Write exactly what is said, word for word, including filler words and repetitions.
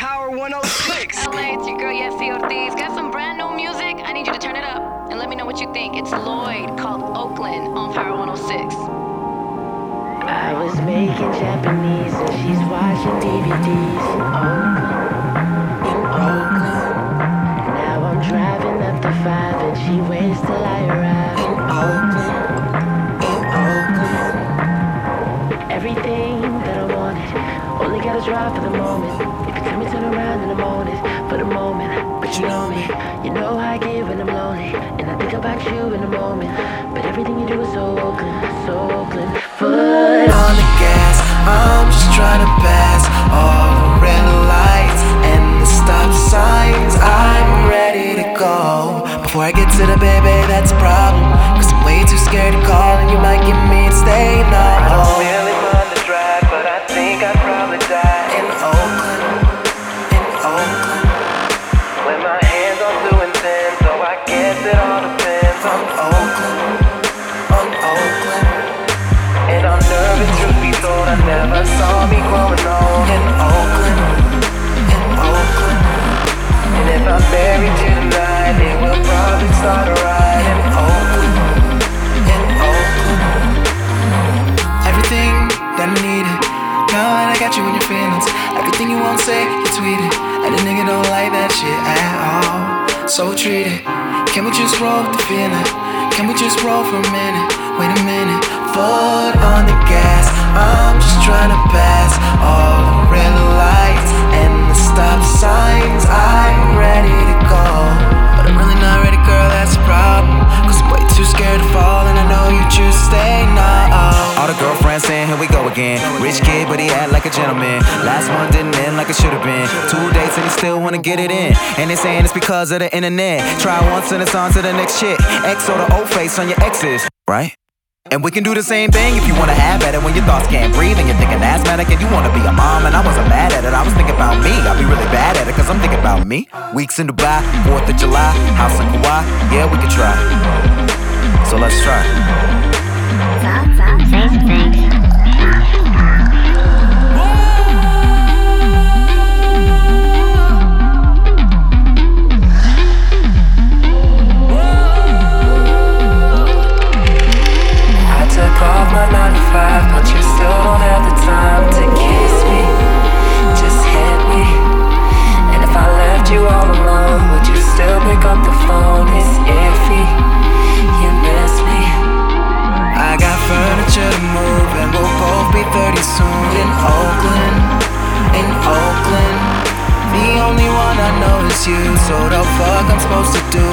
Power one oh six. L A, it's your girl Yessi Ortiz. Got some brand new music. I need you to turn it up and let me know what you think. It's Lloyd called Oakland on Power one oh six. I was making Japanese and she's watching D V Ds in Oakland, in Oakland. Now I'm driving up the five and she waits till I arrive in Oakland, in Oakland. Everything that I wanted, only gotta drive for the moment. If you tell me turn around in the morning, for the moment. But you know me, you know how I get when I'm lonely, and I think about you in the moment. But everything you do is so Oakland, so Oakland. Foot on the gas, I'm just trying to pass all the red lights and the stop signs. I'm ready to go. Before I get to the baby, that's a problem, cause I'm way too scared to call, and you might get me to stay. No, I don't really mind the drive, but I think I'd probably die in Oakland, in Oakland. When my hands are doing thin, so I guess it all depends on Oakland, on Oakland. And I'm nervous, truth be told, I never saw me growing old in Oakland, in Oakland. And if I'm married to tonight, it will probably start a ride in Oakland, in Oakland. Everything that I needed, now that I got you in your feelings. Everything you won't say, you tweet it. And a nigga don't like that shit at all, so treat it. Can we just roll with the feeling? Can we just roll for a minute? Wait a minute. Foot on the gas, I'm just trying to pass all the red lights and the stop signs. I'm ready to go, but I'm really not ready, girl, that's a problem, cause I'm way too scared to fall, and I know you choose to stay now. All the girlfriends saying here we go again. Rich kid but he act like a gentleman. Last one didn't end like it should've been. Two dates and he still wanna get it in, and they saying it's because of the internet. Try once and it's on to the next shit. X or the old face on your exes, right? And we can do the same thing if you wanna have at it when your thoughts can't breathe and you're thinking asthmatic and you wanna be a mom. And I wasn't mad at it, I was thinking about me. I'll be really bad at it cause I'm thinking about me. Weeks in Dubai, fourth of July, house in Kauai, yeah we could try. So let's try. Took off my nine to five, but you still don't have the time to kiss me. Just hit me. And if I left you all alone, would you still pick up the phone? It's iffy, you miss me. I got furniture to move, and we'll both be thirty soon. In Oakland, in Oakland. The only one I know is you, so the fuck I'm supposed to do